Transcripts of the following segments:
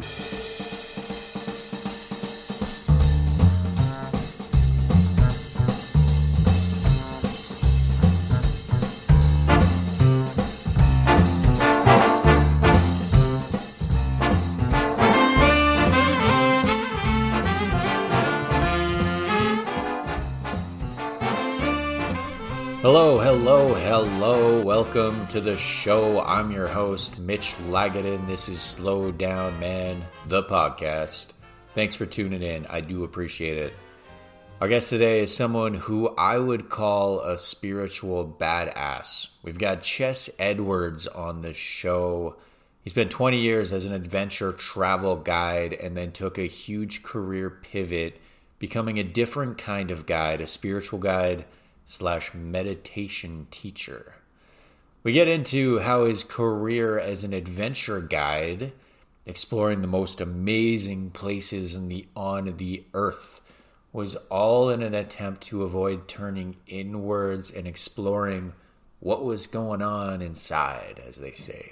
Hello. Welcome to the show. I'm your host, Mitch Lagadin. This is Slow Down Man, the podcast. Thanks for tuning in. I do appreciate it. Our guest today is someone who I would call a spiritual badass. We've got Chess Edwards on the show. He spent 20 years as an adventure travel guide and then took a huge career pivot, becoming a different kind of guide, a spiritual guide / meditation teacher. We get into how his career as an adventure guide, exploring the most amazing places on the earth, was all in an attempt to avoid turning inwards and exploring what was going on inside, as they say.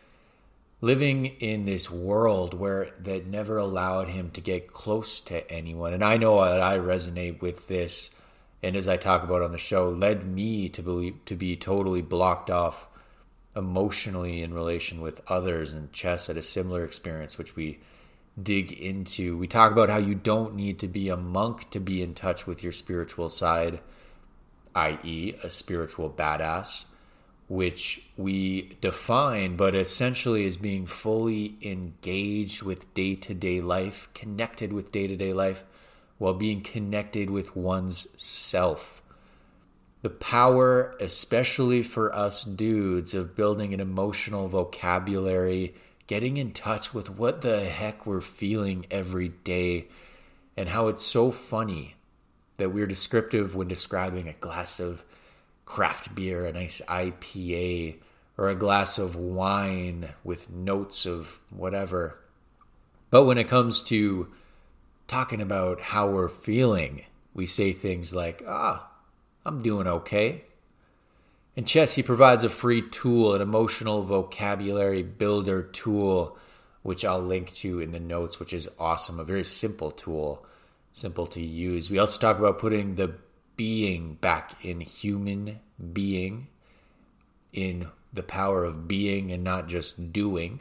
Living in this world that never allowed him to get close to anyone. And I know that I resonate with this, and as I talk about on the show, led me to be totally blocked off emotionally in relation with others. And Chess had a similar experience, which we dig into. We talk about how you don't need to be a monk to be in touch with your spiritual side, i.e. a spiritual badass, which we define, but essentially is being fully engaged with day-to-day life, connected with day-to-day life, while being connected with one's self. The power, especially for us dudes, of building an emotional vocabulary, getting in touch with what the heck we're feeling every day, and how it's so funny that we're descriptive when describing a glass of craft beer, a nice IPA, or a glass of wine with notes of whatever. But when it comes to talking about how we're feeling, we say things like, I'm doing okay. In Chess, he provides a free tool, an emotional vocabulary builder tool, which I'll link to in the notes, which is awesome. A very simple tool, simple to use. We also talk about putting the being back in human being, in the power of being and not just doing.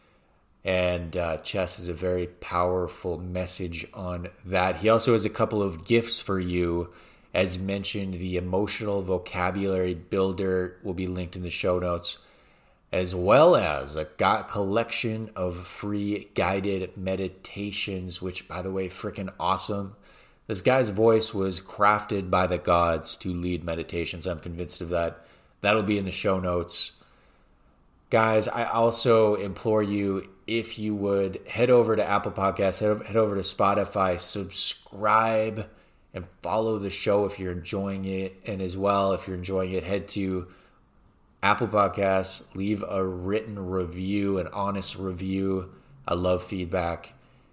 And Chess has a very powerful message on that. He also has a couple of gifts for you. As mentioned, the emotional vocabulary builder will be linked in the show notes, as well as a collection of free guided meditations, which, by the way, freaking awesome. This guy's voice was crafted by the gods to lead meditations. I'm convinced of that. That'll be in the show notes. Guys, I also implore you, if you would head over to Apple Podcasts, head over to Spotify, subscribe and follow the show if you're enjoying it. And as well, if you're enjoying it, head to Apple Podcasts, leave a written review, an honest review. I love feedback.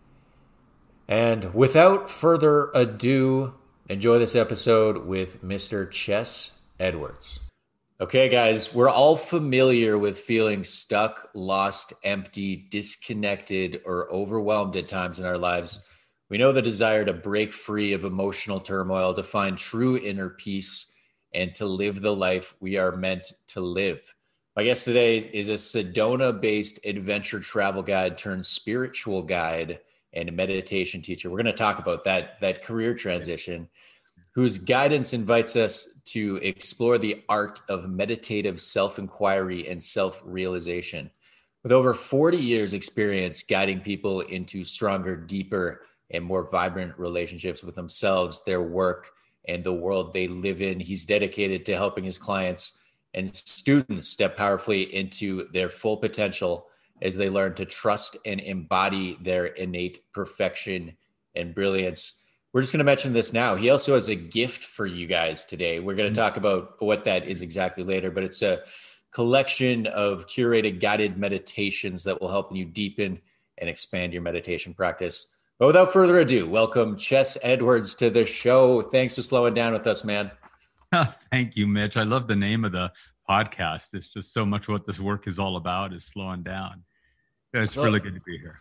And without further ado, enjoy this episode with Mr. Chess Edwards. Okay, guys, we're all familiar with feeling stuck, lost, empty, disconnected, or overwhelmed at times in our lives. We know the desire to break free of emotional turmoil, to find true inner peace, and to live the life we are meant to live. My guest today is a Sedona-based adventure travel guide turned spiritual guide and a meditation teacher. We're going to talk about that career transition, whose guidance invites us to explore the art of meditative self-inquiry and self-realization. With over 40 years experience guiding people into stronger, deeper, and more vibrant relationships with themselves, their work, and the world they live in, he's dedicated to helping his clients and students step powerfully into their full potential as they learn to trust and embody their innate perfection and brilliance. We're just going to mention this now. He also has a gift for you guys today. We're going to talk about what that is exactly later, but it's a collection of curated guided meditations that will help you deepen and expand your meditation practice. But without further ado, welcome Chess Edwards to the show. Thanks for slowing down with us, man. Thank you, Mitch. I love the name of the podcast. It's just so much what this work is all about, is slowing down. It's really good to be here.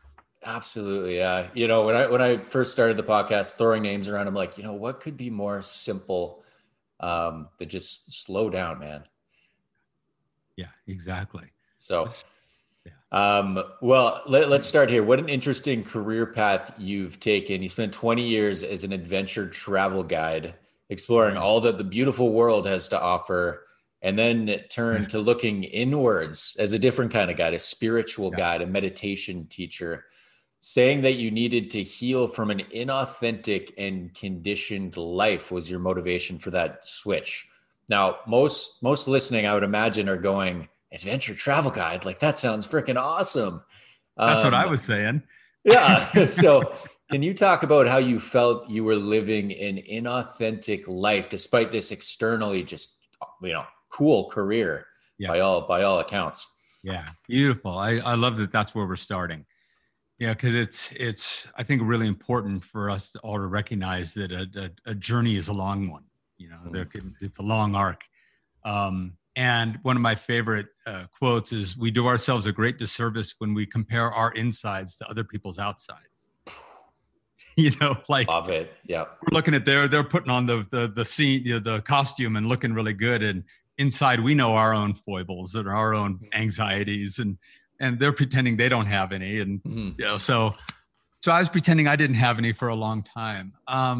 Absolutely. Yeah. You know, when I first started the podcast, throwing names around, I'm like, what could be more simple than just slow down, man. Yeah, exactly. So, Yeah. well, let's start here. What an interesting career path you've taken. You spent 20 years as an adventure travel guide, exploring Mhm. all that the beautiful world has to offer, and then Yes. turned to looking inwards as a different kind of guide, a spiritual Yeah. guide, a meditation teacher, saying that you needed to heal from an inauthentic and conditioned life was your motivation for that switch. Now, most listening, I would imagine, are going, adventure travel guide, like that sounds freaking awesome. That's what I Um, was saying. yeah. So, can you talk about how you felt you were living an inauthentic life despite this externally just cool career Yeah. by all accounts? Yeah. Beautiful. I love that that's where we're starting. Yeah, because it's I think really important for us to all to recognize that a journey is a long one. Mm. It's a long arc. And one of my favorite quotes is, "We do ourselves a great disservice when we compare our insides to other people's outsides." Like Love it. Yeah. we're looking at they're putting on the scene, the costume, and looking really good, and inside we know our own foibles and our own anxieties, and they're pretending they don't have any, and Mhm. so I was pretending I didn't have any for a long time.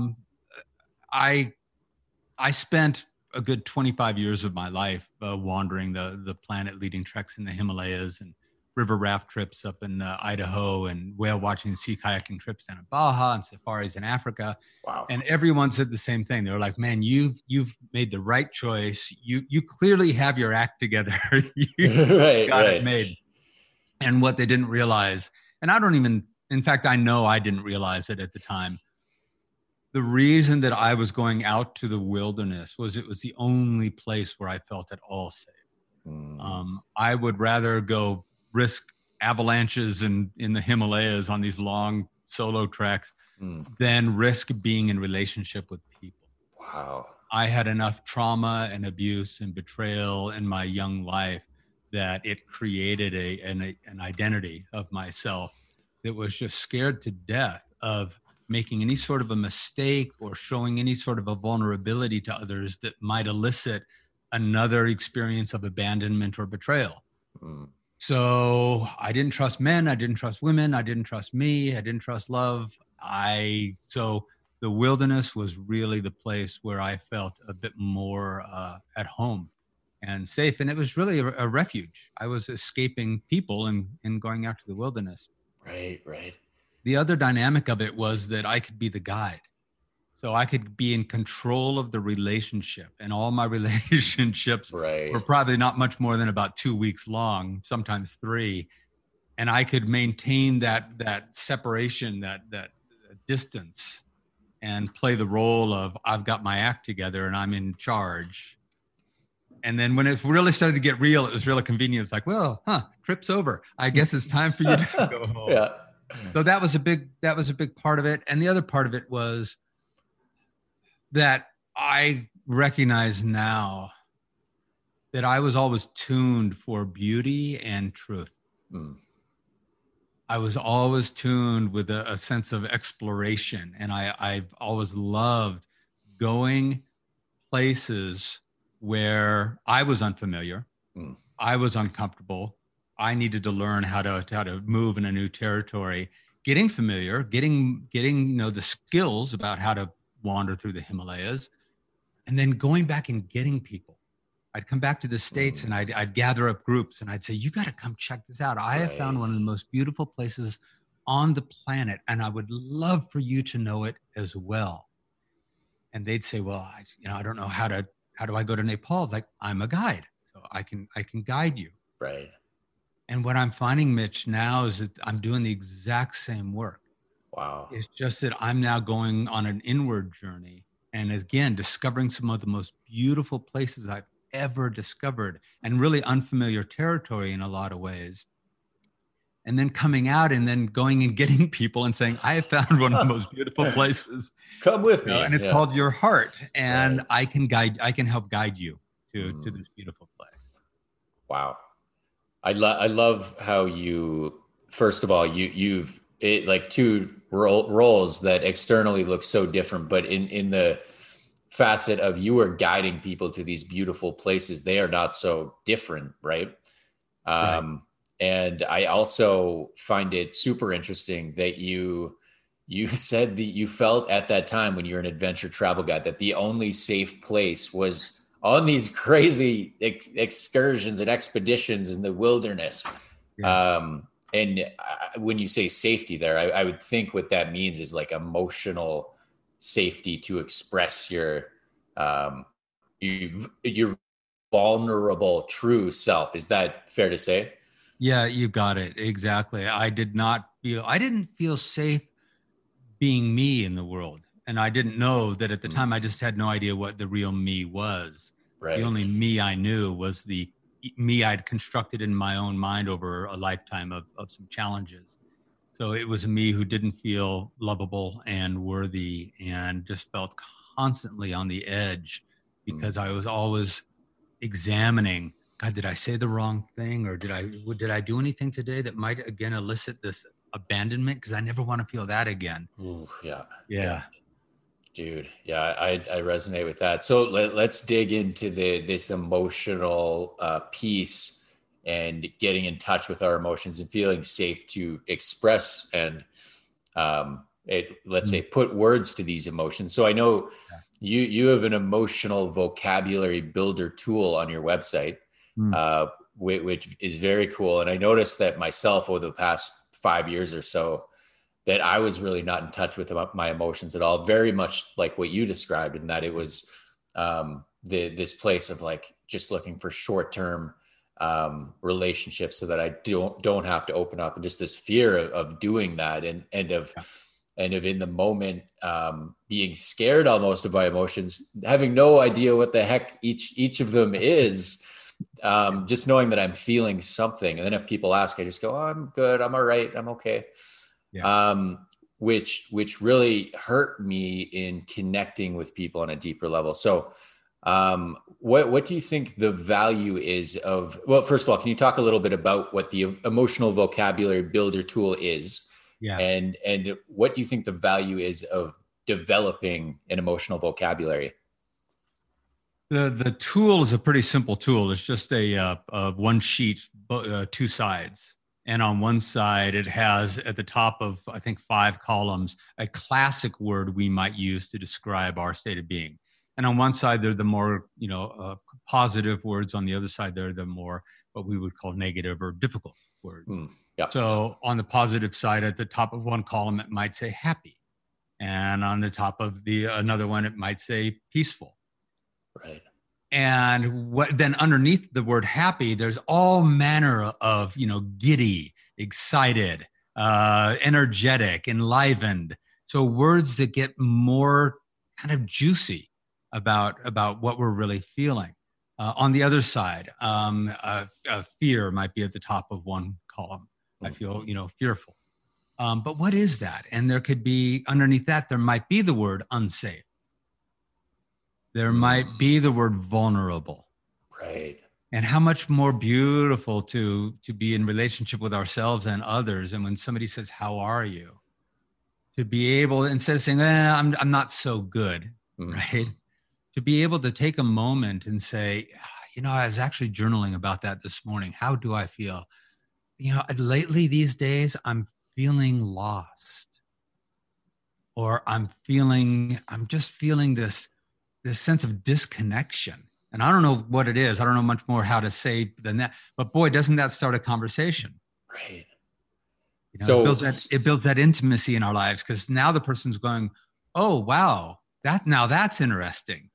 I I spent a good 25 years of my life wandering the planet, leading treks in the Himalayas and river raft trips up in Idaho, and whale watching and sea kayaking trips down in Baja, and safaris in Africa. Wow. And everyone said the same thing. They were like, "Man, you've made the right choice. You clearly have your act together. You Right, got it right. made." And what they didn't realize, and I don't even, in fact, I know I didn't realize it at the time. The reason that I was going out to the wilderness was it was the only place where I felt at all safe. Mm, I would rather go risk avalanches in the Himalayas on these long solo treks mm. than risk being in relationship with people. Wow. I had enough trauma and abuse and betrayal in my young life that it created an identity of myself that was just scared to death of making any sort of a mistake or showing any sort of a vulnerability to others that might elicit another experience of abandonment or betrayal. Mm, So I didn't trust men. I didn't trust women. I didn't trust me. I didn't trust love. So the wilderness was really the place where I felt a bit more at home and safe. And it was really a refuge. I was escaping people and going out to the wilderness. right, right. The other dynamic of it was that I could be the guide. So I could be in control of the relationship, and all my relationships were Right. probably not much more than about 2 weeks long, sometimes 3. And I could maintain that separation, that distance, and play the role of I've got my act together and I'm in charge. And then when it really started to get real, it was really convenient. It's like, well, trip's over. I guess it's time for you to go home. Yeah. So that was a big part of it. And the other part of it was that I recognize now that I was always tuned for beauty and truth. Mm, I was always tuned with a sense of exploration. And I've always loved going places where I was unfamiliar, mm, I was uncomfortable. I needed to learn how to move in a new territory, getting familiar, getting the skills about how to wander through the Himalayas, and then going back and getting people. I'd come back to the States mm. and I'd gather up groups and I'd say, "You got to come check this out. I have found Right. one of the most beautiful places on the planet, and I would love for you to know it as well." And they'd say, "Well, I don't know how do I go to Nepal?" It's like, I'm a guide, so I can guide you. Right. And what I'm finding, Mitch, now is that I'm doing the exact same work. Wow. It's just that I'm now going on an inward journey and again discovering some of the most beautiful places I've ever discovered, and really unfamiliar territory in a lot of ways. And then coming out and then going and getting people and saying, "I have found one of the most beautiful places," Come with and me. it's Yeah. called your heart. And Right. I can help guide you to Mm, this beautiful place. wow. I love how you, first of all, you've it like two roles that externally look so different, but in the facet of you are guiding people to these beautiful places, they are not so different, right? Right. And I also find it super interesting that you said that you felt at that time when you're an adventure travel guide that the only safe place was on these crazy excursions and expeditions in the wilderness. Yeah. And when you say safety there, I would think what that means is like emotional safety to express um, your vulnerable true self. Is that fair to say? Yeah, you got it. Exactly. I didn't feel safe being me in the world. And I didn't know that at the Mm, time. I just had no idea what the real me was. The right. only me I knew was the me I'd constructed in my own mind over a lifetime of some challenges. So it was a me who didn't feel lovable and worthy and just felt constantly on the edge Mm. because I was always examining, God, did I say the wrong thing, or did I do anything today that might again elicit this abandonment? Because I never want to feel that again. Ooh, yeah. Yeah. Yeah. Dude, yeah, I resonate with that. So let's dig into this emotional piece and getting in touch with our emotions and feeling safe to express and let's say Mm, put words to these emotions. So I know yeah. you have an emotional vocabulary builder tool on your website, Mm, uh, which is very cool. And I noticed that myself over the past 5 years or so that I was really not in touch with my emotions at all. Very much like what you described, in that it was this place of like just looking for short term relationships, so that I don't have to open up, and just this fear of doing that, yeah. and of in the moment being scared almost of my emotions, having no idea what the heck each of them is. Yeah. Just knowing that I'm feeling something, and then if people ask, I just go, oh, I'm good, I'm all right, I'm okay. Yeah. Which really hurt me in connecting with people on a deeper level. So, what do you think the value is of? Well, first of all, can you talk a little bit about what the emotional vocabulary builder tool is, Yeah. and what do you think the value is of developing an emotional vocabulary? The tool is a pretty simple tool. It's just a one sheet, two sides. And on one side, it has at the top of, I think, 5 columns, a classic word we might use to describe our state of being. And on one side, they're the more, positive words. On the other side, they're the more what we would call negative or difficult words. Hmm. Yeah. So on the positive side, at the top of one column, it might say happy. And on the top of the another one, it might say peaceful. Right. And what then underneath the word happy, there's all manner of, giddy, excited, energetic, enlivened. So words that get more kind of juicy about what we're really feeling. On the other side, fear might be at the top of one column. I feel, fearful. But what is that? And there could be underneath that, there might be the word unsafe. There might be the word vulnerable. Right. And how much more beautiful to be in relationship with ourselves and others. And when somebody says, "How are you?" to be able, instead of saying, I'm not so good, Mm. right? To be able to take a moment and say, I was actually journaling about that this morning. How do I feel? Lately these days, I'm feeling lost, or I'm just feeling this sense of disconnection. And I don't know what it is. I don't know much more how to say than that. But boy, doesn't that start a conversation? Right. It So, builds that intimacy in our lives, because now the person's going, "Oh, wow, that's interesting.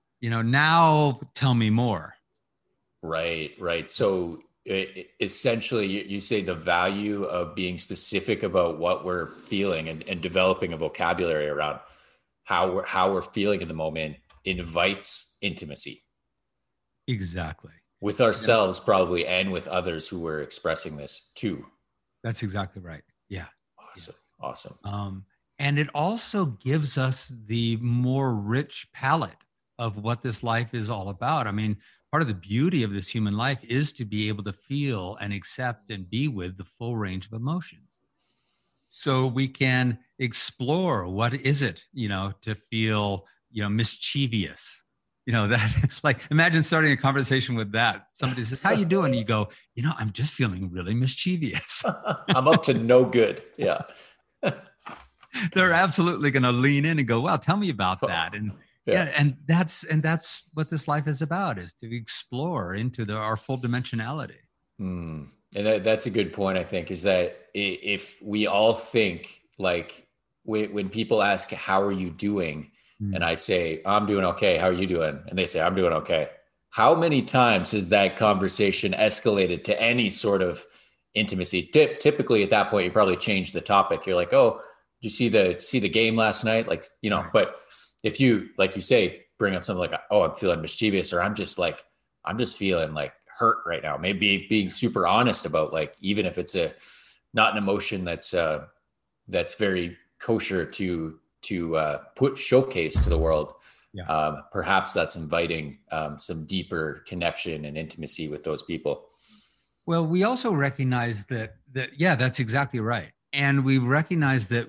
Now tell me more." right, right. So essentially, you say the value of being specific about what we're feeling, and developing a vocabulary around how we're feeling in the moment invites intimacy Exactly. with ourselves, probably, and with others who we're expressing this to. That's exactly right. Yeah. Yeah. Awesome. Awesome. And it also gives us the more rich palette of what this life is all about. I mean, part of the beauty of this human life is to be able to feel and accept and be with the full range of emotions. so we can explore what is it, to feel, mischievous. That like imagine starting a conversation with that. Somebody says, "How you doing?" And you go, "I'm just feeling really mischievous." I'm up to no good. Yeah. They're absolutely going to lean in and go, "Well, tell me about that." And Yeah. and that's what this life is about, is to explore into our full dimensionality. And that's a good point, I think, is that if we all think like when people ask, how are you doing? And I say, I'm doing okay. How are you doing? And they say, I'm doing okay. How many times has that conversation escalated to any sort of intimacy? Typically at that point, you probably change the topic. You're like, oh, did you see the game last night? Like, Right. But if you, like you say, bring up something like, oh, I'm feeling mischievous, or I'm just feeling like hurt right now. Maybe being super honest about, like, even if it's not an emotion that's very kosher to showcase to the world. Yeah. Perhaps that's inviting some deeper connection and intimacy with those people. Well, we also recognize that yeah, that's exactly right. And we recognize that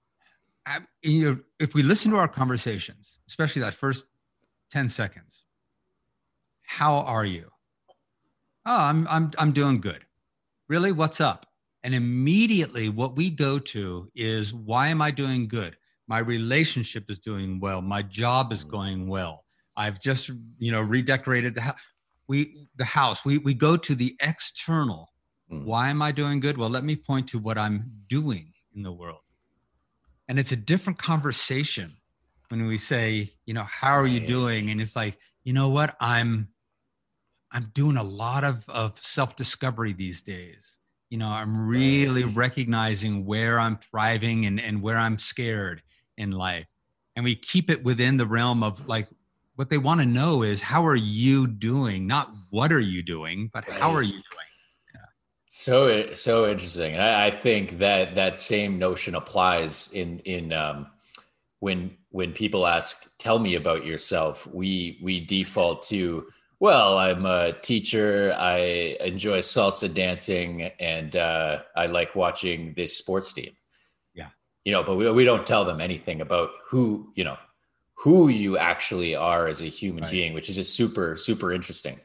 if we listen to our conversations, especially that first 10 seconds, how are you? Oh, I'm doing good. Really? What's up? And immediately what we go to is, why am I doing good? My relationship is doing well. My job is going well. I've just, redecorated the house. We go to the external. Why am I doing good? Well, let me point to what I'm doing in the world. And it's a different conversation when we say, how are you doing? And it's like, you know what? I'm doing a lot of self-discovery these days. I'm really recognizing where I'm thriving and where I'm scared in life. And we keep it within the realm of, like, what they want to know is, how are you doing? Not what are you doing, but how are you doing? So interesting. And I think that same notion applies in when people ask, tell me about yourself, we default to, well, I'm a teacher, I enjoy salsa dancing, and I like watching this sports team. Yeah. But we don't tell them anything about who you actually are as a human being, which is just super, super interesting.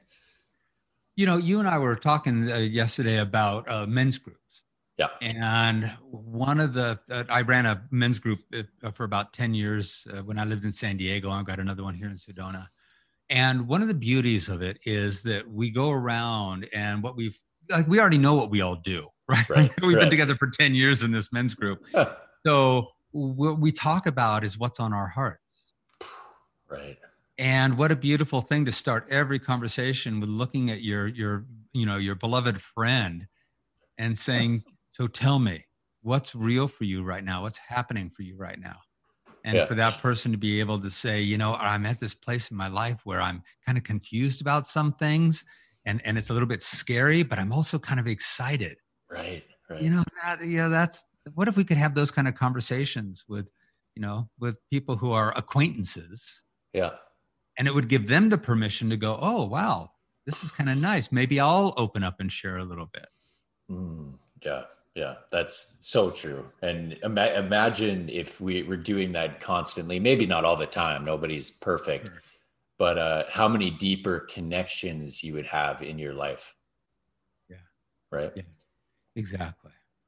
You and I were talking yesterday about men's groups. Yeah. And one of I ran a men's group for about 10 years when I lived in San Diego. I've got another one here in Sedona. And one of the beauties of it is that we go around, and we already know what we all do, right? We've been together for 10 years in this men's group. So what we talk about is what's on our hearts. Right. And what a beautiful thing to start every conversation with, looking at your beloved friend and saying, so tell me, what's real for you right now? What's happening for you right now? And for that person to be able to say, I'm at this place in my life where I'm kind of confused about some things, and it's a little bit scary, but I'm also kind of excited. Right. That's, what if we could have those kind of conversations with people who are acquaintances? Yeah. And it would give them the permission to go, oh, wow, this is kind of nice. Maybe I'll open up and share a little bit. Yeah. Yeah, that's so true. And imagine if we were doing that constantly, maybe not all the time, nobody's perfect, sure, but how many deeper connections you would have in your life. Yeah. Right. Yeah, exactly.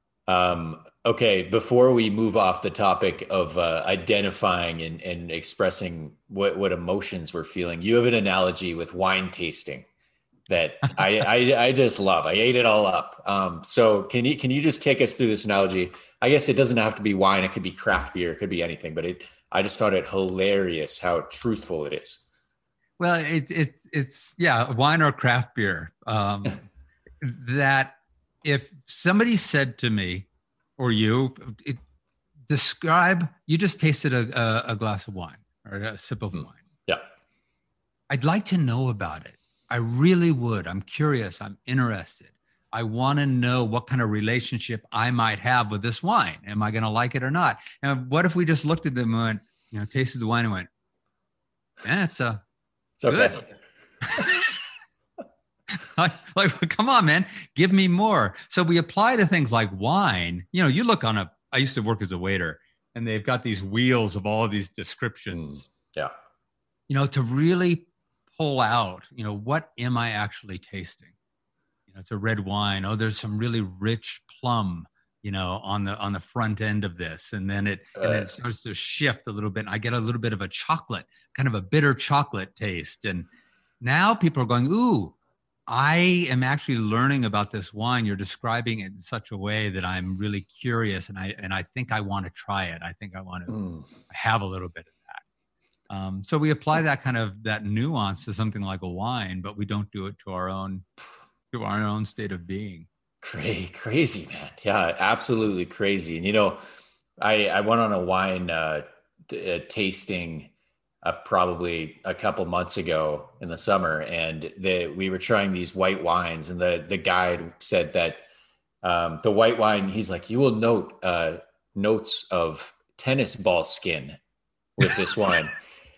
Okay. Before we move off the topic of identifying and expressing what emotions we're feeling, you have an analogy with wine tasting that I just love. I ate it all up. So can you just take us through this analogy? I guess it doesn't have to be wine. It could be craft beer. It could be anything, but I just found it hilarious how truthful it is. Well, it's wine or craft beer. That if somebody said to me, or you just tasted a glass of wine or a sip of wine. Yeah. I'd like to know about it. I really would. I'm curious. I'm interested. I want to know what kind of relationship I might have with this wine. Am I going to like it or not? And what if we just looked at them and went, tasted the wine and went, it's okay. Good. like, come on, man, give me more. So we apply to things like wine. You look on a I used to work as a waiter, and they've got these wheels of all of these descriptions. Yeah. To really pull out, what am I actually tasting? It's a red wine. Oh, there's some really rich plum, on the front end of this. And then it starts to shift a little bit. And I get a little bit of a chocolate, kind of a bitter chocolate taste. And now people are going, ooh, I am actually learning about this wine. You're describing it in such a way that I'm really curious. And I think I want to try it. I think I want to have a little bit of that. So we apply that nuance to something like a wine, but we don't do it to our own state of being. Crazy, man. Yeah, absolutely crazy. And, I went on a wine tasting probably a couple months ago in the summer, and we were trying these white wines, and the guide said that the white wine, he's like, you will note notes of tennis ball skin with this wine.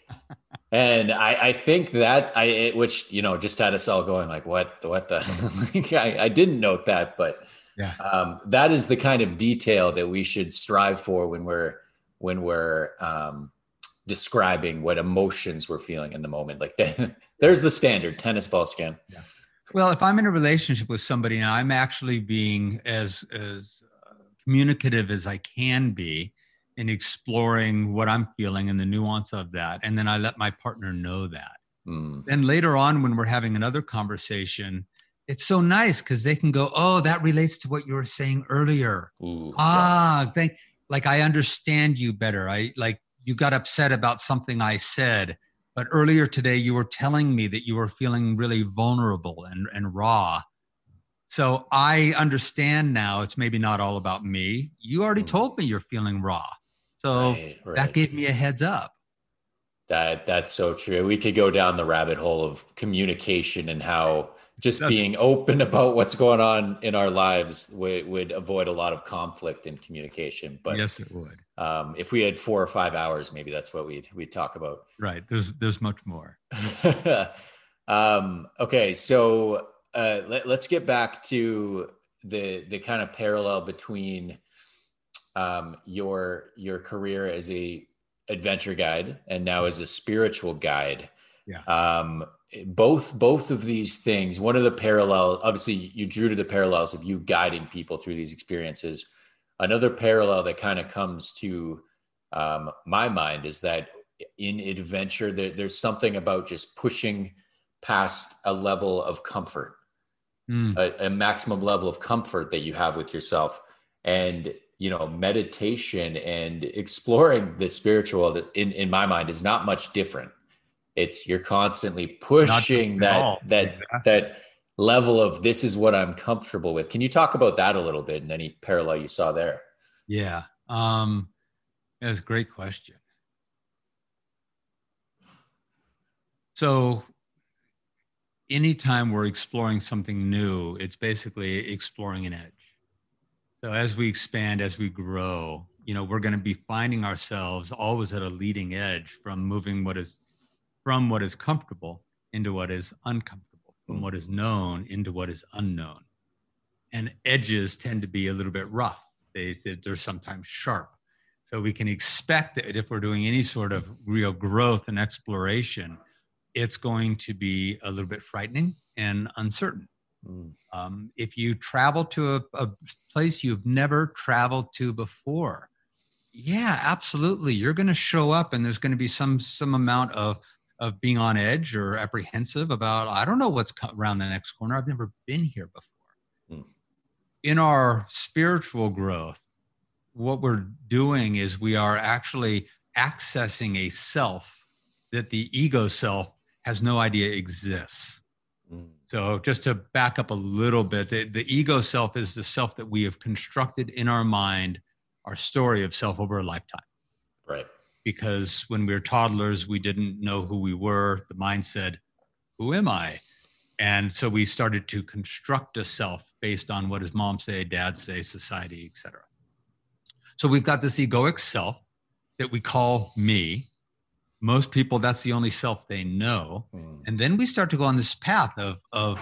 And I think that which, just had us all going like, what the, I didn't note that, but yeah. That is the kind of detail that we should strive for when we're describing what emotions we're feeling in the moment. Like there's the standard tennis ball skin. Yeah. Well, if I'm in a relationship with somebody and I'm actually being as communicative as I can be, in exploring what I'm feeling and the nuance of that. And then I let my partner know that. Then later on, when we're having another conversation, it's so nice because they can go, oh, that relates to what you were saying earlier. Ooh, like I understand you better. You got upset about something I said, but earlier today you were telling me that you were feeling really vulnerable and raw. So I understand now it's maybe not all about me. You already told me you're feeling raw. So right. That gave me a heads up. That's so true. We could go down the rabbit hole of communication and how being open about what's going on in our lives would avoid a lot of conflict in communication. But yes, it would. If we had 4 or 5 hours, maybe that's what we'd talk about. Right. There's much more. Okay. So let's get back to the kind of parallel between your career as a adventure guide and now as a spiritual guide. Yeah. Both of these things, one of the parallel, obviously you drew to the parallels of you guiding people through these experiences. Another parallel that kind of comes to my mind is that in adventure, there's something about just pushing past a level of comfort, a maximum level of comfort that you have with yourself. And meditation and exploring the spiritual in my mind is not much different. You're constantly pushing that level of this is what I'm comfortable with. Can you talk about that a little bit and any parallel you saw there? Yeah. That's a great question. So anytime we're exploring something new, it's basically exploring an edge. So as we expand, as we grow, we're going to be finding ourselves always at a leading edge from moving what is comfortable into what is uncomfortable, from what is known into what is unknown. And edges tend to be a little bit rough. They're sometimes sharp. So we can expect that if we're doing any sort of real growth and exploration, it's going to be a little bit frightening and uncertain. If you travel to a place you've never traveled to before, yeah, absolutely. You're going to show up and there's going to be some amount of being on edge or apprehensive about, I don't know what's around the next corner. I've never been here before. In our spiritual growth, what we're doing is we are actually accessing a self that the ego self has no idea exists. So just to back up a little bit, the ego self is the self that we have constructed in our mind, our story of self over a lifetime. Right. Because when we were toddlers, we didn't know who we were. The mind said, who am I? And so we started to construct a self based on what does mom say, dad say, society, etc. So we've got this egoic self that we call me. Most people, that's the only self they know. And then we start to go on this path of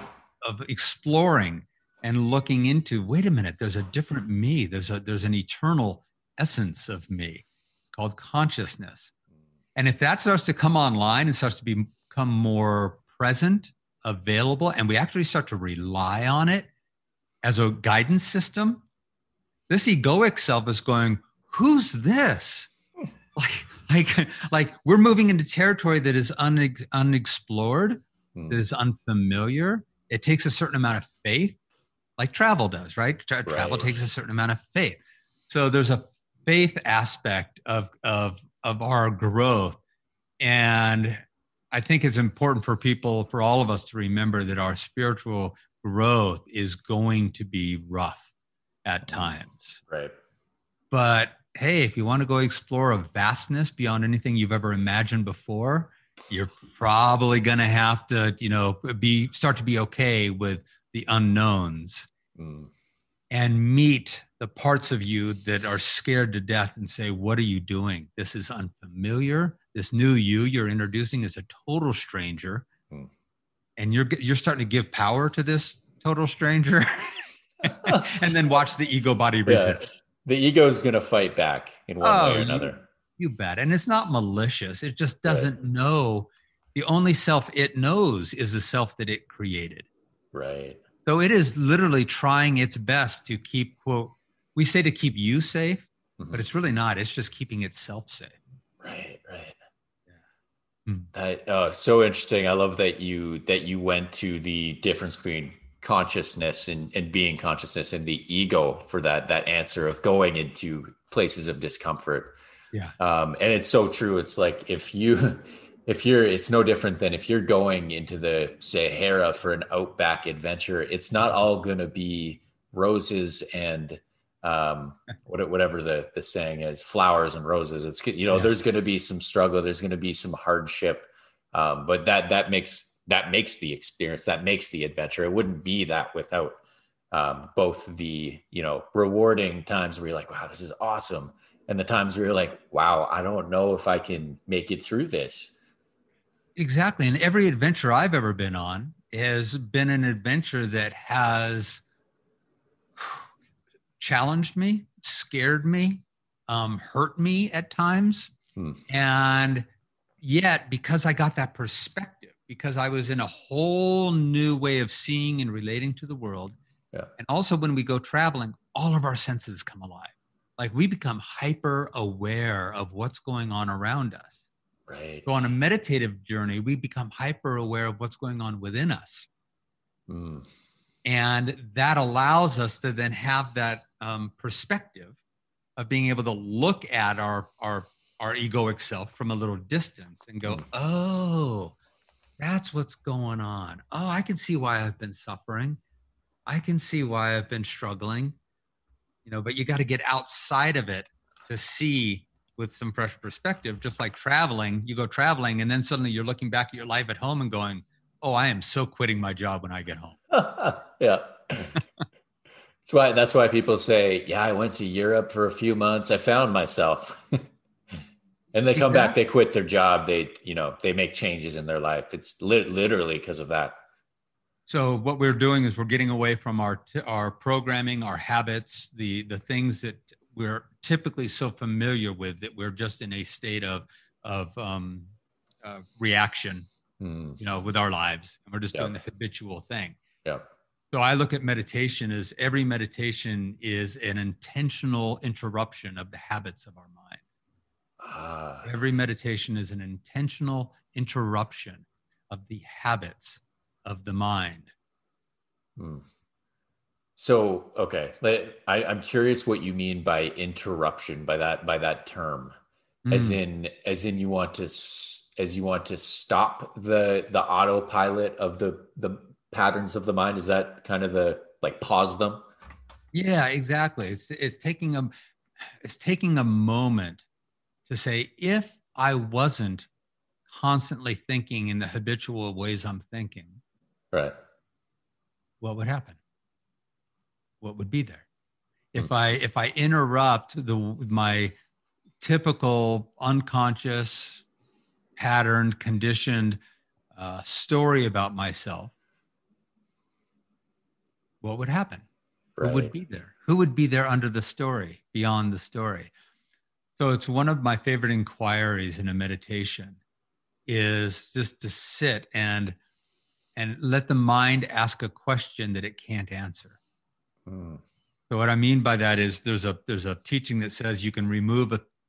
exploring and looking into, wait a minute, there's a different me. There's an eternal essence of me. It's called consciousness. And if that starts to come online and starts to become more present, available, and we actually start to rely on it as a guidance system, this egoic self is going, who's this? Like we're moving into territory that is unexplored, that is unfamiliar. It takes a certain amount of faith, like travel does, right? Travel takes a certain amount of faith. So there's a faith aspect of our growth. And I think it's important for all of us to remember that our spiritual growth is going to be rough at times. Right. But hey, if you want to go explore a vastness beyond anything you've ever imagined before, you're probably going to have to, start to be okay with the unknowns and meet the parts of you that are scared to death and say, what are you doing? This is unfamiliar. This new you're introducing is a total stranger. And you're starting to give power to this total stranger. And then watch the ego body resist. The ego is going to fight back in one way or another. You bet. And it's not malicious. It just doesn't know. The only self it knows is the self that it created. Right. So it is literally trying its best to keep, quote, we say to keep you safe, but it's really not. It's just keeping itself safe. Right. That so interesting. I love that you went to the difference between consciousness and being consciousness and the ego for that answer of going into places of discomfort. Yeah. And it's so true. It's like if you're, it's no different than if you're going into the Sahara for an outback adventure, it's not all going to be roses and whatever the saying is, flowers and roses. It's, there's going to be some struggle. There's going to be some hardship. But that makes the experience, that makes the adventure. It wouldn't be that without both the, rewarding times where you're like, wow, this is awesome. And the times where you're like, wow, I don't know if I can make it through this. Exactly. And every adventure I've ever been on has been an adventure that has challenged me, scared me, hurt me at times. And yet, because I got that perspective, because I was in a whole new way of seeing and relating to the world. Yeah. And also when we go traveling, all of our senses come alive. Like we become hyper aware of what's going on around us. Right. So on a meditative journey, we become hyper aware of what's going on within us. And that allows us to then have that perspective of being able to look at our egoic self from a little distance and go, oh, that's what's going on. Oh, I can see why I've been suffering. I can see why I've been struggling, but you got to get outside of it to see with some fresh perspective. Just like traveling, you go traveling and then suddenly you're looking back at your life at home and going, oh, I am so quitting my job when I get home. Yeah. That's why people say, yeah, I went to Europe for a few months. I found myself. And they come back, they quit their job. They make changes in their life. It's literally because of that. So what we're doing is we're getting away from our programming, our habits, the things that we're typically so familiar with that we're just in a state of reaction, with our lives, and we're just doing the habitual thing. Yeah. So I look at meditation as every meditation is an intentional interruption of the habits of our mind. Every meditation is an intentional interruption of the habits of the mind. So, okay. I'm curious what you mean by interruption, by that term, as in you want to stop the autopilot of the patterns of the mind. Is that kind of pause them? Yeah, exactly. It's taking a moment to say, if I wasn't constantly thinking in the habitual ways I'm thinking, right, what would happen? What would be there? If I interrupt my typical unconscious, patterned, conditioned story about myself, what would happen? Right. Who would be there? Who would be there under the story, beyond the story? So it's one of my favorite inquiries in a meditation is just to sit and let the mind ask a question that it can't answer. Mm. So what I mean by that is there's a teaching that says you can remove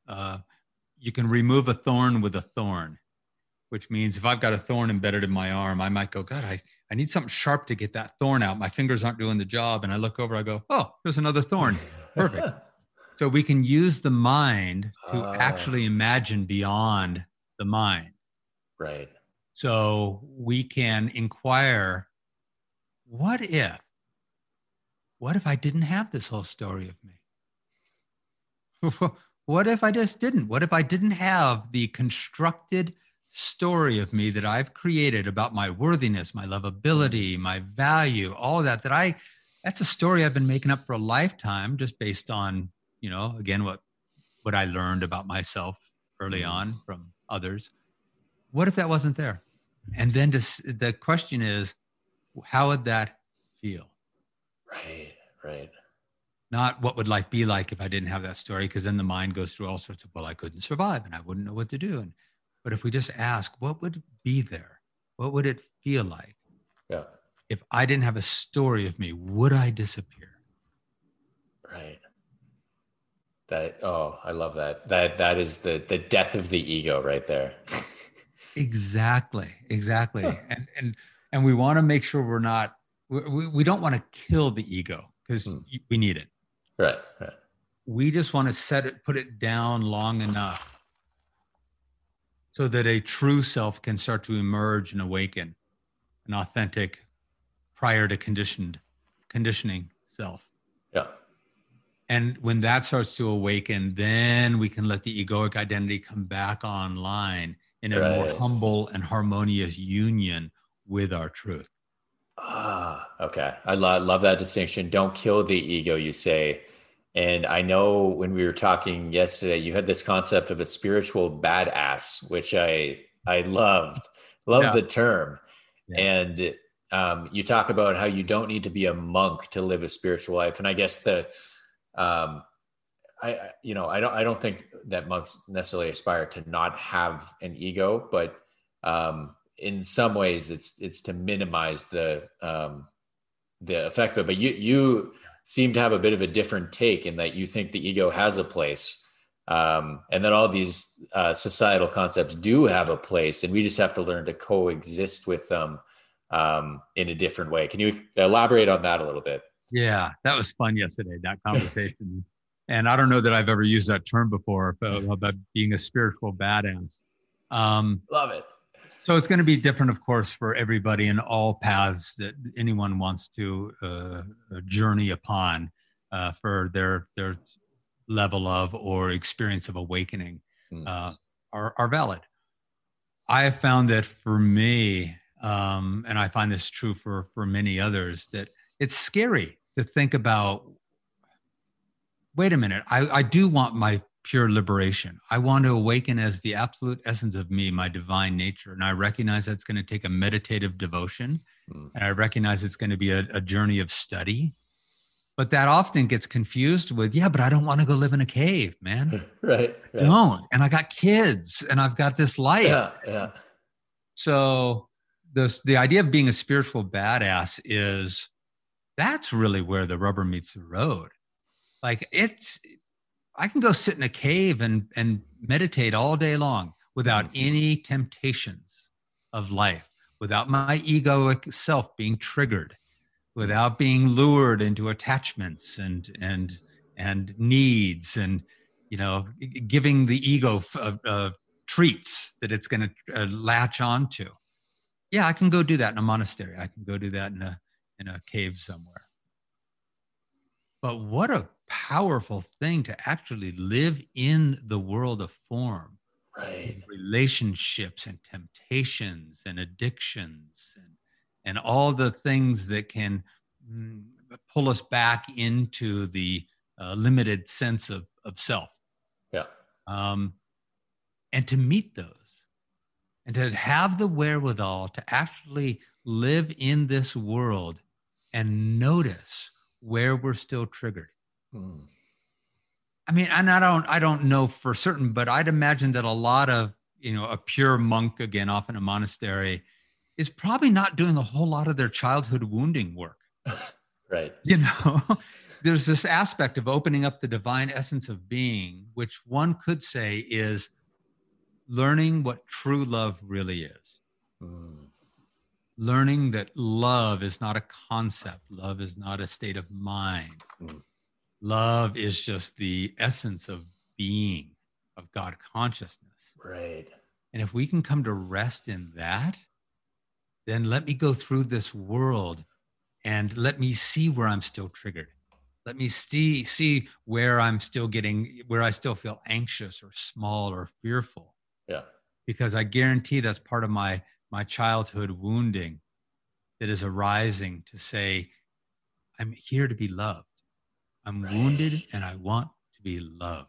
a thorn with a thorn, which means if I've got a thorn embedded in my arm, I might go, God, I need something sharp to get that thorn out. My fingers aren't doing the job. And I look over, I go, oh, there's another thorn. Perfect. So we can use the mind to actually imagine beyond the mind. Right. So we can inquire, what if I didn't have this whole story of me? What if I just didn't? What if I didn't have the constructed story of me that I've created about my worthiness, my lovability, my value, all of that, that's a story I've been making up for a lifetime just based on, again, what I learned about myself early on from others. What if that wasn't there? And then the question is, how would that feel? Right. Not what would life be like if I didn't have that story, because then the mind goes through all sorts of, well, I couldn't survive and I wouldn't know what to do. But if we just ask, what would be there? What would it feel like? Yeah. If I didn't have a story of me, would I disappear? Right. I love that. That is the death of the ego right there. Exactly. And we want to make sure we don't want to kill the ego because we need it. Right. We just want to put it down long enough so that a true self can start to emerge and awaken, an authentic, prior to conditioning self. Yeah. And when that starts to awaken, then we can let the egoic identity come back online in a more humble and harmonious union with our truth. Okay. I love that distinction. Don't kill the ego, you say. And I know when we were talking yesterday, you had this concept of a spiritual badass, which I loved the term. Yeah. And you talk about how you don't need to be a monk to live a spiritual life. And I guess I don't think that monks necessarily aspire to not have an ego, but in some ways it's to minimize the effect of it. But you seem to have a bit of a different take in that you think the ego has a place, and that all these societal concepts do have a place, and we just have to learn to coexist with them in a different way. Can you elaborate on that a little bit? Yeah, that was fun yesterday, that conversation. And I don't know that I've ever used that term before about being a spiritual badass. Love it. So it's going to be different, of course, for everybody in all paths that anyone wants to journey upon for their level of or experience of awakening are valid. I have found that for me, and I find this true for many others, that it's scary to think about, wait a minute, I do want my pure liberation. I want to awaken as the absolute essence of me, my divine nature. And I recognize that's going to take a meditative devotion. And I recognize it's going to be a journey of study. But that often gets confused with, yeah, but I don't want to go live in a cave, man. Right. I don't. And I got kids and I've got this life. Yeah. So the idea of being a spiritual badass that's really where the rubber meets the road. Like I can go sit in a cave and meditate all day long without any temptations of life, without my egoic self being triggered, without being lured into attachments and needs, and giving the ego treats that it's going to latch onto. Yeah, I can go do that in a monastery. I can go do that in a cave somewhere. But what a powerful thing to actually live in the world of form, right? Relationships and temptations and addictions and all the things that can pull us back into the limited sense of self. Yeah. And to meet those and to have the wherewithal to actually live in this world and notice where we're still triggered. I mean, and I don't know for certain, but I'd imagine that a lot of, a pure monk, again, off in a monastery, is probably not doing a whole lot of their childhood wounding work. Right. You know, there's this aspect of opening up the divine essence of being, which one could say is learning what true love really is. Mm. Learning that love is not a concept, love is not a state of mind. Mm. Love is just the essence of being, of God consciousness. Right. And if we can come to rest in that, then let me go through this world and let me see where I'm still triggered. Let me see where I still feel anxious or small or fearful. Yeah. Because I guarantee that's part of my childhood wounding that is arising to say, I'm here to be loved. I'm wounded and I want to be loved.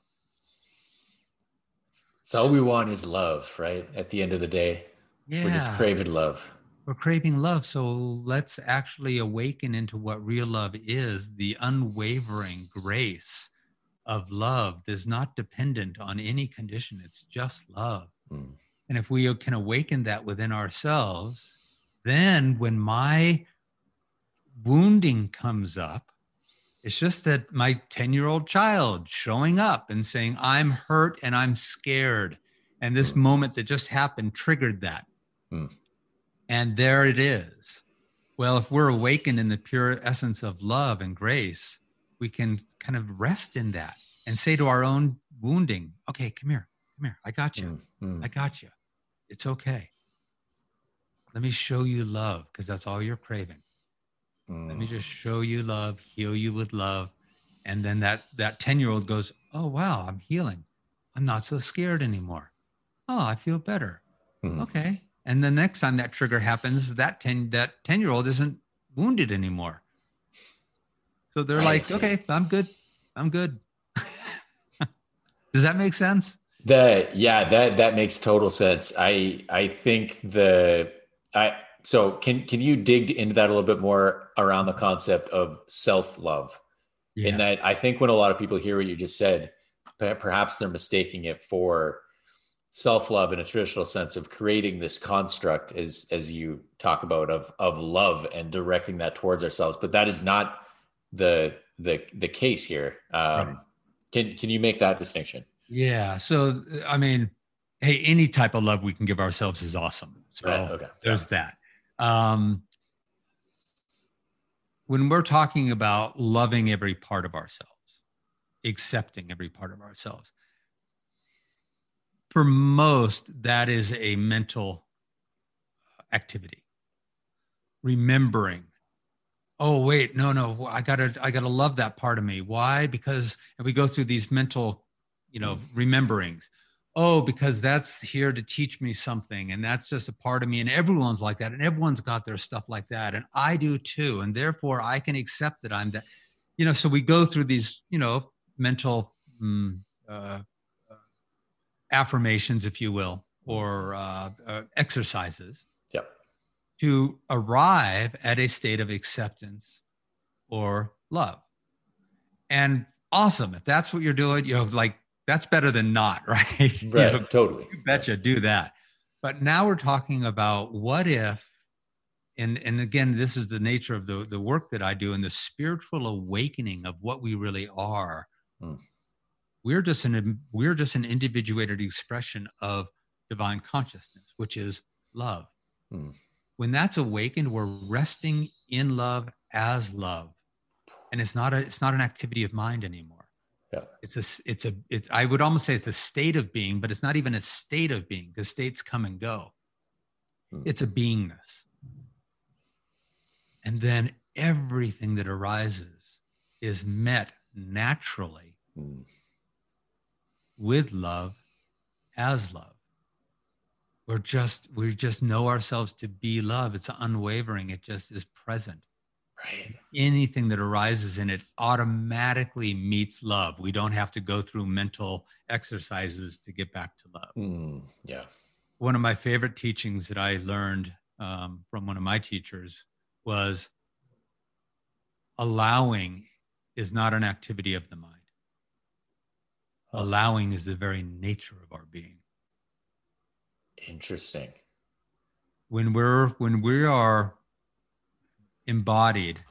So all we want is love, right? At the end of the day, we're just Yeah. craving love. We're craving love. So let's actually awaken into what real love is, the unwavering grace of love that's not dependent on any condition. It's just love. Mm. And if we can awaken that within ourselves, then when my wounding comes up, it's just that my 10-year-old child showing up and saying, I'm hurt and I'm scared. And this moment that just happened triggered that. Mm. And there it is. Well, if we're awakened in the pure essence of love and grace, we can kind of rest in that and say to our own wounding, okay, come here. I got you. I got you. It's okay. Let me show you love, because that's all you're craving. Let me just show you love, heal you with love. And then that 10-year-old goes, oh, wow, I'm healing. I'm not so scared anymore. Oh, I feel better. Okay. And the next time that trigger happens, that 10-year-old isn't wounded anymore. So they're like, okay, I'm good. Does that make sense? That makes total sense. I think so can you dig into that a little bit more around the concept of self-love? Yeah. In that I think when a lot of people hear what you just said, perhaps they're mistaking it for self-love in a traditional sense of creating this construct as you talk about of love and directing that towards ourselves. But that is not the case here. Right. Can you make that distinction? Yeah. So, I mean, hey, any type of love we can give ourselves is awesome. So okay. There's that. When we're talking about loving every part of ourselves, accepting every part of ourselves, for most, that is a mental activity. Remembering, oh, wait, no, I gotta love that part of me. Why? Because, and we go through these mental, rememberings. Oh, because that's here to teach me something. And that's just a part of me. And everyone's like that. And everyone's got their stuff like that. And I do too. And therefore I can accept that I'm that, so we go through these, mental affirmations, if you will, or exercises. Yep. To arrive at a state of acceptance or love. And awesome. If that's what you're doing, that's better than not, right? Right. Totally. You betcha, do that. But now we're talking about what if, and again, this is the nature of the work that I do and the spiritual awakening of what we really are. We're just an individuated expression of divine consciousness, which is love. When that's awakened, we're resting in love as love. And it's not an activity of mind anymore. Yeah. I would almost say it's a state of being, but it's not even a state of being because states come and go. It's a beingness. And then everything that arises is met naturally with love as love. We just know ourselves to be love. It's unwavering. It just is present. Right. Anything that arises in it automatically meets love. We don't have to go through mental exercises to get back to love. Yeah. One of my favorite teachings that I learned from one of my teachers was allowing is not an activity of the mind. Allowing is the very nature of our being. Interesting. When we are embodied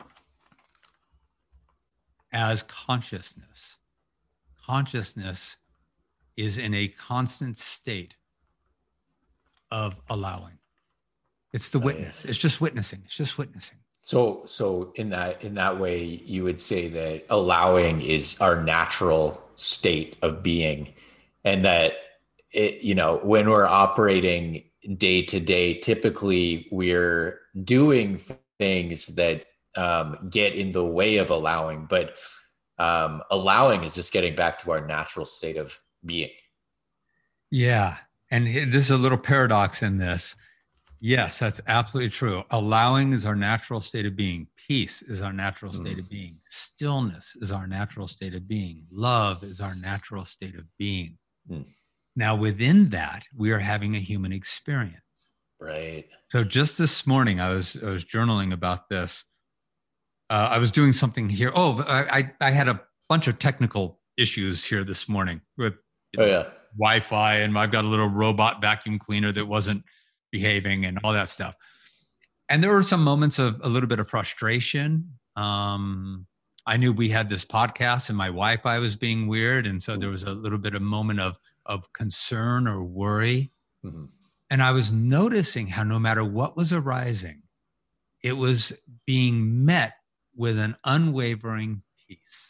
as consciousness, consciousness is in a constant state of allowing. It's the witness. It's just witnessing. It's just witnessing. So in that way, you would say that allowing is our natural state of being, and that when we're operating day to day, typically we're doing things that get in the way of allowing, but allowing is just getting back to our natural state of being. Yeah. And this is a little paradox in this. Yes, that's absolutely true. Allowing is our natural state of being. Peace is our natural state of being. Stillness is our natural state of being. Love is our natural state of being. Now, within that, we are having a human experience. Right. So just this morning, I was journaling about this. I was doing something here. I had a bunch of technical issues here this morning with Wi-Fi, and I've got a little robot vacuum cleaner that wasn't behaving and all that stuff. And there were some moments of a little bit of frustration. I knew we had this podcast and my Wi-Fi was being weird. And so there was a little bit of moment of concern or worry. Mm-hmm. And I was noticing how no matter what was arising, it was being met with an unwavering peace.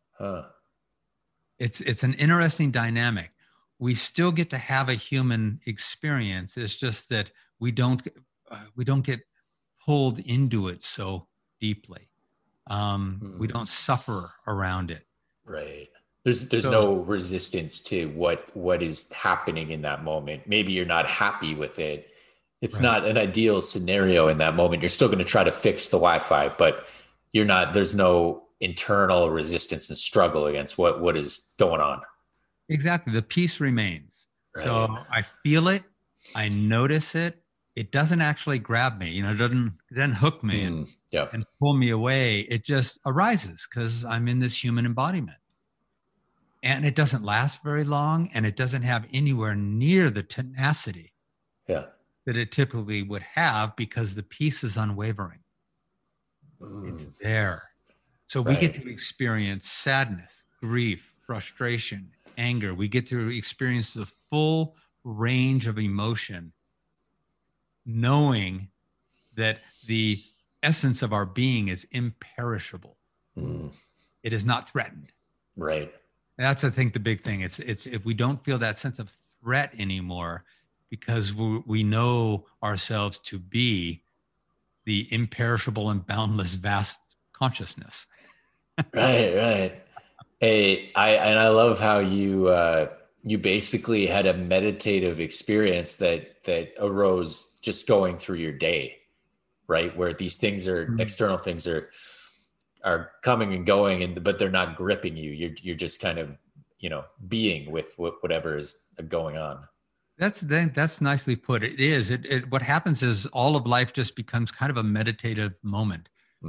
It's an interesting dynamic. We still get to have a human experience. It's just that we don't get pulled into it so deeply. We don't suffer around it. Right. There's no resistance to what is happening in that moment. Maybe you're not happy with it. It's not an ideal scenario in that moment. You're still going to try to fix the Wi-Fi, but there's no internal resistance and struggle against what is going on. Exactly. The peace remains. Right. So I feel it. I notice it. It doesn't actually grab me. It doesn't hook me and pull me away. It just arises because I'm in this human embodiment. And it doesn't last very long, and it doesn't have anywhere near the tenacity that it typically would have because the peace is unwavering. It's there. So we get to experience sadness, grief, frustration, anger. We get to experience the full range of emotion, knowing that the essence of our being is imperishable. It is not threatened. Right. And that's, I think, the big thing. It's if we don't feel that sense of threat anymore, because we know ourselves to be the imperishable and boundless vast consciousness. Right. Hey, I love how you basically had a meditative experience that arose just going through your day, right? Where these things are external things are coming and going, but they're not gripping you. You're just kind of being with whatever is going on. That's nicely put. It is. What happens is all of life just becomes kind of a meditative moment.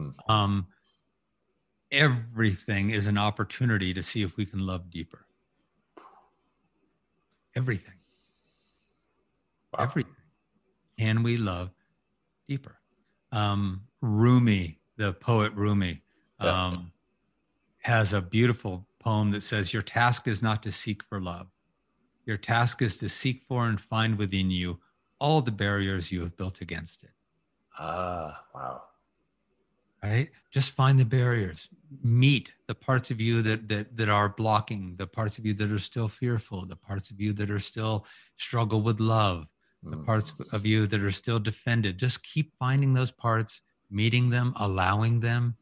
Everything is an opportunity to see if we can love deeper. Everything. Wow. Everything. Can we love deeper? Rumi, the poet Rumi, has a beautiful poem that says, "Your task is not to seek for love. Your task is to seek for and find within you all the barriers you have built against it." Wow. Right? Just find the barriers. Meet the parts of you that are blocking, the parts of you that are still fearful, the parts of you that are still struggle with love, the parts of you that are still defended. Just keep finding those parts, meeting them, allowing them,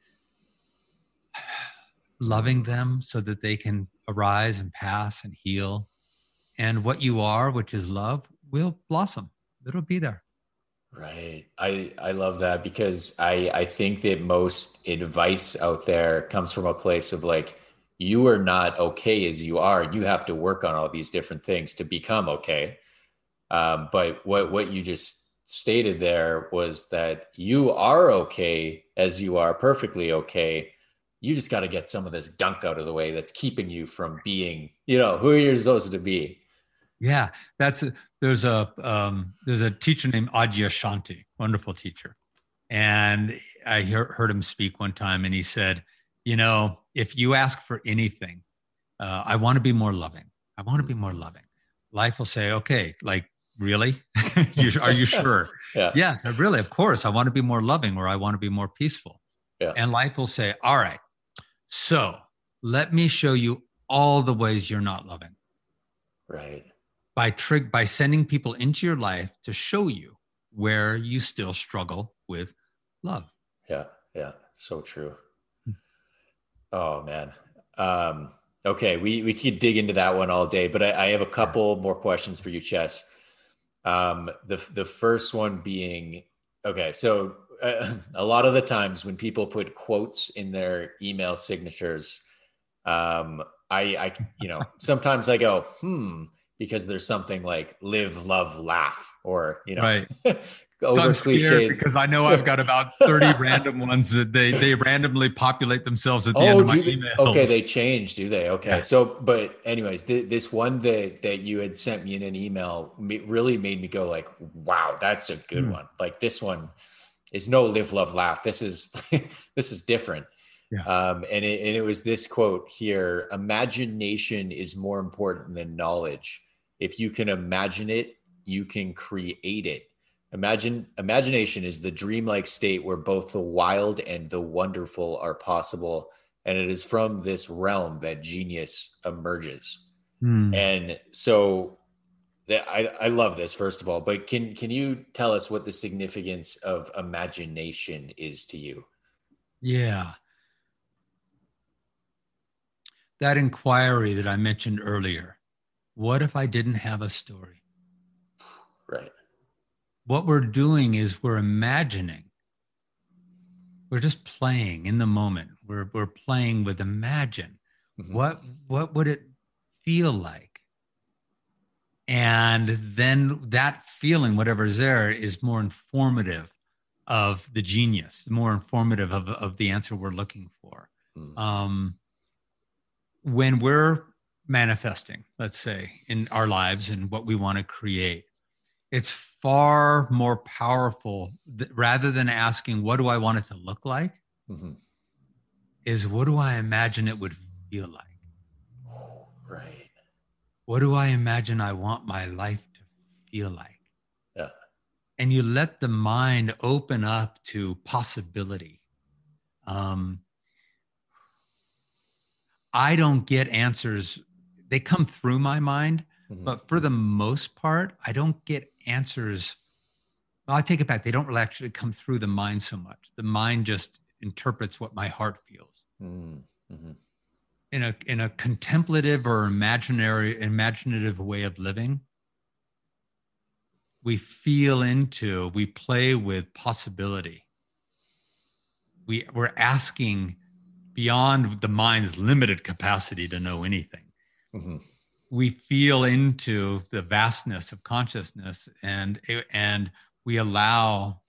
loving them so that they can arise and pass and heal. And what you are, which is love, will blossom. It'll be there. Right. I love that, because I think that most advice out there comes from a place of like, you are not okay as you are. You have to work on all these different things to become okay. But what you just stated there was that you are okay as you are, perfectly okay. you just got to get some of this gunk out of the way that's keeping you from being, who you're supposed to be. Yeah, there's a teacher named Adyashanti, wonderful teacher, and I heard him speak one time, and he said, if you ask for anything, I want to be more loving. I want to be more loving. Life will say, okay, like, really? Are you sure? Yeah. Yes, really, of course. I want to be more loving, or I want to be more peaceful. Yeah. And life will say, all right, so let me show you all the ways you're not loving. Right. By sending people into your life to show you where you still struggle with love. Yeah. Yeah. So true. Oh man. Okay. We could dig into that one all day, but I have a couple more questions for you, Chess. The first one being, okay. So a lot of the times when people put quotes in their email signatures, I sometimes I go, because there's something like live, love, laugh, or, right. over I'm cliche. scared because I know I've got about 30 random ones that they randomly populate themselves at the end of my emails. Okay, they change, do they? Okay. Yeah. So, but anyways, this one that you had sent me in an email really made me go like, wow, that's a good one. Like this one is no live, love, laugh. This is different. Yeah. And it was this quote here: imagination is more important than knowledge. If you can imagine it, you can create it. Imagination is the dreamlike state where both the wild and the wonderful are possible. And it is from this realm that genius emerges. And so I love this, first of all, but can you tell us what the significance of imagination is to you? Yeah. That inquiry that I mentioned earlier, what if I didn't have a story? Right. What we're doing is we're imagining. We're just playing in the moment. We're playing with imagine. What would it feel like? And then that feeling, whatever is there, is more informative of the genius, more informative of the answer we're looking for. When we're manifesting, let's say, in our lives and what we want to create, it's far more powerful rather than asking, what do I want it to look like? Is what do I imagine it would feel like? Right. What do I imagine I want my life to feel like? Yeah. And you let the mind open up to possibility. I don't get answers. They come through my mind, but for the most part, I don't get answers. Well, I take it back. They don't really actually come through the mind so much. The mind just interprets what my heart feels. In a contemplative or imaginative way of living, we play with possibility. We're asking beyond the mind's limited capacity to know anything. We feel into the vastness of consciousness, and we allow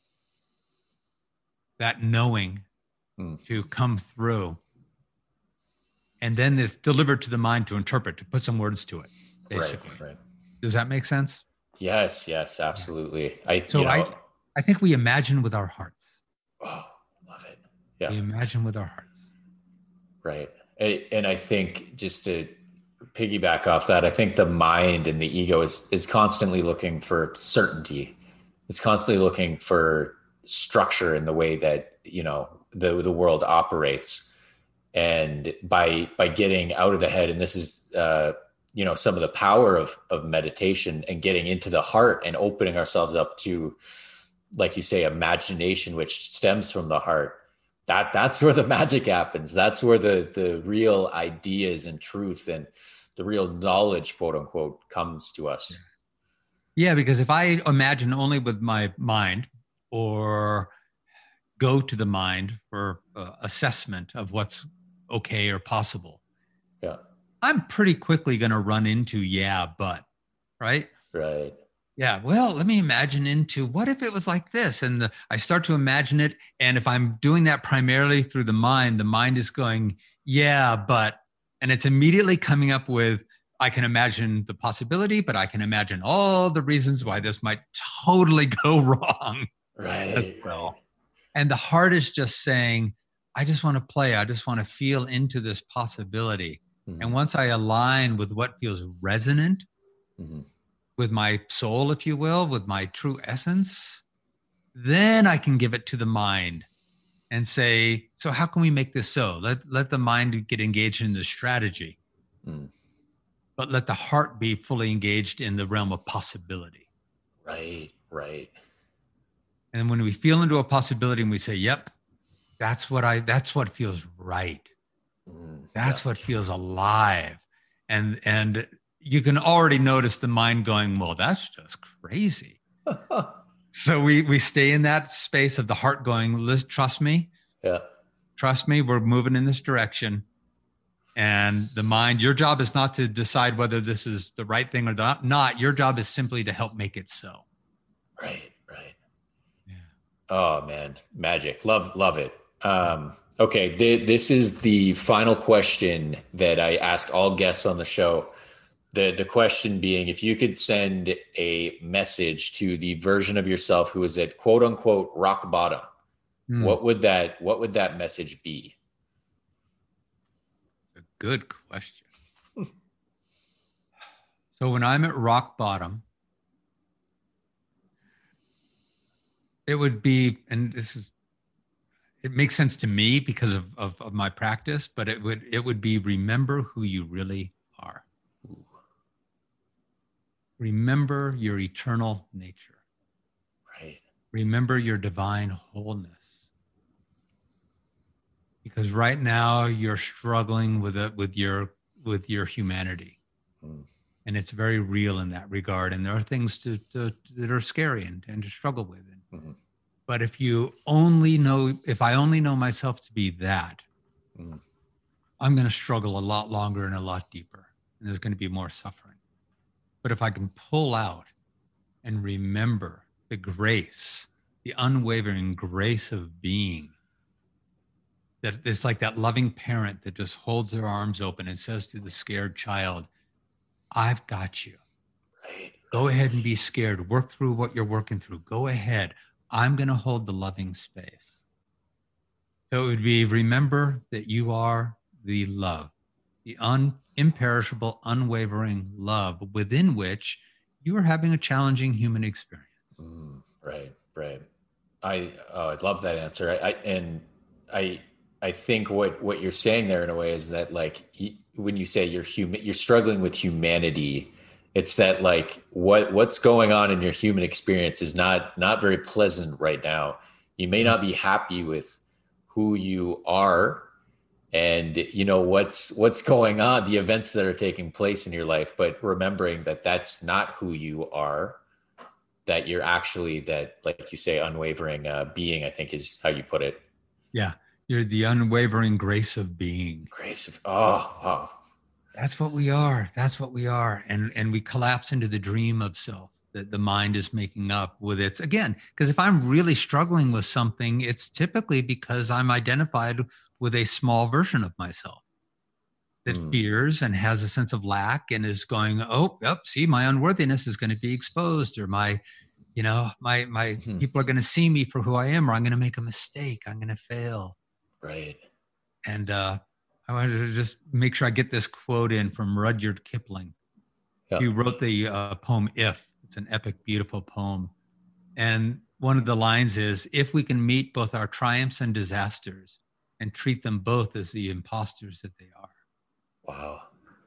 that knowing to come through. And then it's delivered to the mind to interpret, to put some words to it, basically. Right. Does that make sense? Yes, absolutely. I think we imagine with our hearts. Oh, love it. Yeah. We imagine with our hearts. Right. And I think, just to piggyback off that, I think the mind and the ego is constantly looking for certainty. It's constantly looking for structure in the way that, the world operates. And by getting out of the head, and this is, some of the power of meditation and getting into the heart and opening ourselves up to, like you say, imagination, which stems from the heart. That's where the magic happens. That's where the real ideas and truth and the real knowledge, quote unquote, comes to us. Yeah, because if I imagine only with my mind, or go to the mind for assessment of what's okay or possible, I'm pretty quickly going to run into but, right? Right. Yeah. Well, let me imagine into what if it was like this? And I start to imagine it. And if I'm doing that primarily through the mind is going, yeah, but, and it's immediately coming up with, I can imagine the possibility, but I can imagine all the reasons why this might totally go wrong as Right, right. well. And the heart is just saying, I just want to play. I just want to feel into this possibility. Mm-hmm. And once I align with what feels resonant, Mm-hmm. with my soul, if you will, with my true essence, then I can give it to the mind and say, so how can we make this so? Let the mind get engaged in the strategy, Mm. but let the heart be fully engaged in the realm of possibility. Right, right. And when we feel into a possibility and we say, yep, that's what feels right. That's Yeah. what feels alive. And you can already notice the mind going, well, that's just crazy. So we stay in that space of the heart going, Liz, trust me, Yeah. we're moving in this direction. And the mind, your job is not to decide whether this is the right thing or not. Your job is simply to help make it so. Right, right. Yeah. Oh man, magic. Love it. Okay, this is the final question that I ask all guests on the show. The question being, if you could send a message to the version of yourself who is at quote unquote rock bottom, Hmm. what would that message be? A good question. So when I'm at rock bottom, it would be, and it makes sense to me because of my practice, but it would be remember who you really are. Remember your eternal nature. Right. Remember your divine wholeness. Because right now you're struggling with your humanity. Mm. And it's very real in that regard. And there are things that are scary and to struggle with. Mm-hmm. But if I only know myself to be that, Mm. I'm going to struggle a lot longer and a lot deeper. And there's going to be more suffering. But if I can pull out and remember the grace, the unwavering grace of being, that it's like that loving parent that just holds their arms open and says to the scared child, I've got you. Right. Go ahead and be scared. Work through what you're working through. Go ahead. I'm going to hold the loving space. So it would be remember that you are the love, the imperishable, unwavering love within which you are having a challenging human experience. Right, right. I love that answer. I I think what you're saying there in a way is that like when you say you're human, you're struggling with humanity. It's that like what's going on in your human experience is not very pleasant right now. You may not be happy with who you are, and you know what's going on, the events that are taking place in your life, but remembering that that's not who you are, that you're actually that, like you say, unwavering being, I think is how you put it. Yeah. You're the unwavering grace of being. Grace of, oh. That's what we are. That's what we are. And we collapse into the dream of self that the mind is making up with its, again, because if I'm really struggling with something, it's typically because I'm identified with a small version of myself that fears and has a sense of lack and is going, oh, yep, see, my unworthiness is going to be exposed, or my people are going to see me for who I am, or I'm going to make a mistake. I'm going to fail. Right. And I wanted to just make sure I get this quote in from Rudyard Kipling. Yeah. He wrote the poem If. It's an epic, beautiful poem. And one of the lines is, if we can meet both our triumphs and disasters and treat them both as the imposters that they are. Wow.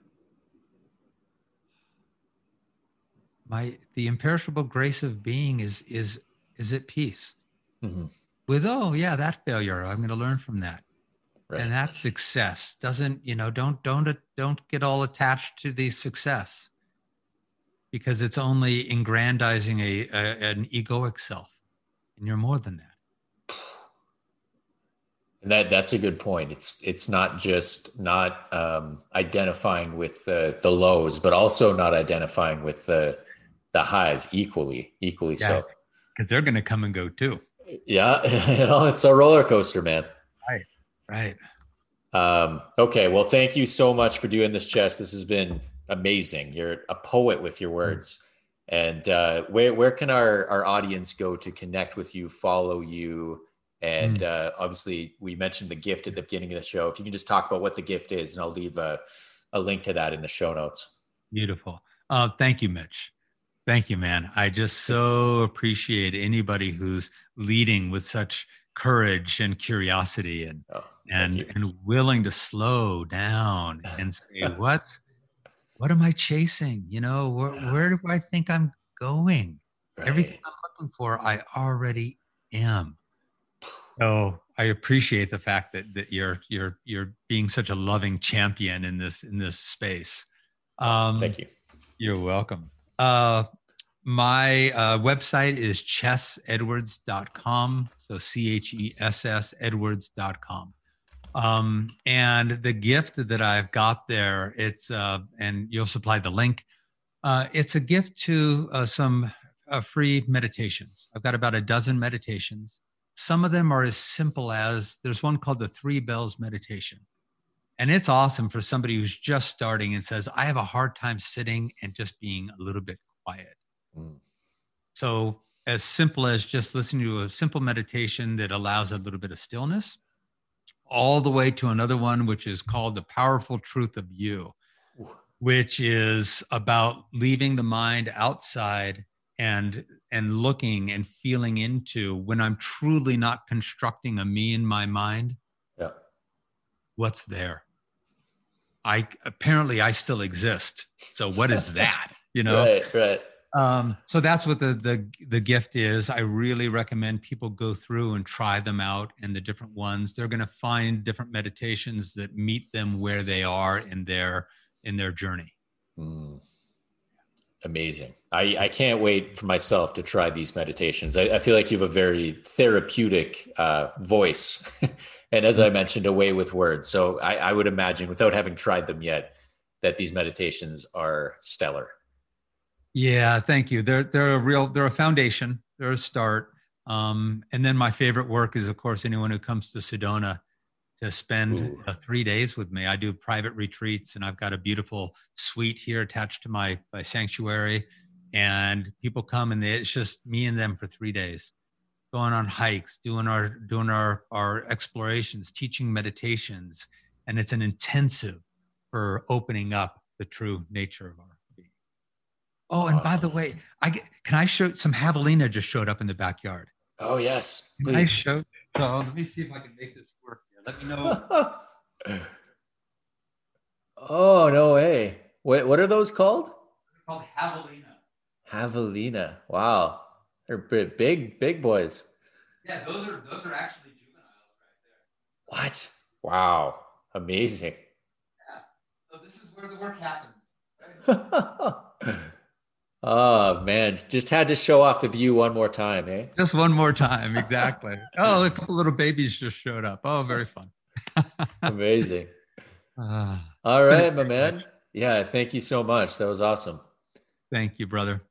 The imperishable grace of being is at peace with, oh yeah, that failure, I'm going to learn from that. Right. And that success doesn't, don't get all attached to the success, because it's only aggrandizing an egoic self, and you're more than that. And that's a good point. It's not just not identifying with the lows, but also not identifying with the the highs equally Yeah, so. because they're going to come and go too. Yeah, it's a roller coaster, man. Right. Right. Okay, well, thank you so much for doing this, Chess. This has been amazing. You're a poet with your words. And where can our audience go to connect with you, follow you? And obviously, we mentioned the gift at the beginning of the show. If you can just talk about what the gift is, and I'll leave a link to that in the show notes. Beautiful. Thank you, Mitch. Thank you, man. I just so appreciate anybody who's leading with such courage and curiosity and willing to slow down and say, what am I chasing? Where do I think I'm going? Right. Everything I'm looking for, I already am. So I appreciate the fact that you're being such a loving champion in this space. Thank you. You're welcome. My website is chessedwards.com. So CHESS Edwards.com. And the gift that I've got there, it's, and you'll supply the link. It's a gift to some free meditations. I've got about a dozen meditations. Some of them are as simple as there's one called the 3 Bells Meditation. And it's awesome for somebody who's just starting and says, I have a hard time sitting and just being a little bit quiet. So as simple as just listening to a simple meditation that allows a little bit of stillness, all the way to another one, which is called The Powerful Truth of You, which is about leaving the mind outside and looking and feeling into when I'm truly not constructing a me in my mind. Yeah. What's there? I still exist. So what is that? Right. So that's what the gift is. I really recommend people go through and try them out and the different ones. They're going to find different meditations that meet them where they are in their journey. Amazing. I can't wait for myself to try these meditations. I feel like you have a very therapeutic voice. And as I mentioned, a way with words. So I would imagine, without having tried them yet, that these meditations are stellar. Yeah, thank you. They're a foundation. They're a start. And then my favorite work is, of course, anyone who comes to Sedona to spend 3 days with me. I do private retreats, and I've got a beautiful suite here attached to my sanctuary. And people come, and it's just me and them for 3 days, going on hikes, doing our explorations, teaching meditations, and it's an intensive for opening up the true nature of our being. Oh, and by the way, can I show some javelina just showed up in the backyard? Oh yes, please. So let me see if I can make this work here. Let me know. Oh, no way. What are those called? They're called javelina. Javelina. Wow. They're big boys. Yeah, those are actually juveniles right there. What? Wow. Amazing. Yeah. So this is where the work happens. Right? Oh man, just had to show off the view one more time, eh? Just one more time, exactly. Oh, a couple little babies just showed up. Oh, very fun. Amazing. All right, my man. Yeah, thank you so much. That was awesome. Thank you, brother.